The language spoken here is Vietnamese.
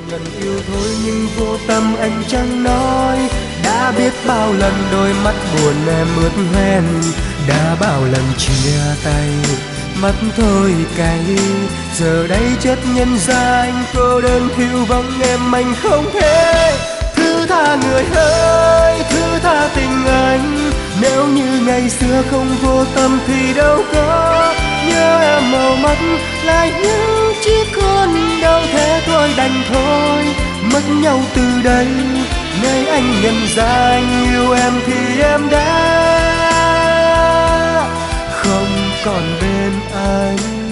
lần yêu thôi nhưng vô tâm anh chẳng nói. Đã biết bao lần đôi mắt buồn em ướt hoen, đã bao lần chia tay mắt thôi cay. Giờ đây chất nhân ra anh cô đơn thiếu vắng em, anh không thể thứ tha người ơi, thứ tha tình anh. Nếu như ngày xưa không vô tâm thì đâu có nhớ em màu mắt lại những chiếc con đâu. Thế thôi đành thôi mất nhau từ đây, nơi anh nhận ra anh yêu em thì em đã không còn bên anh.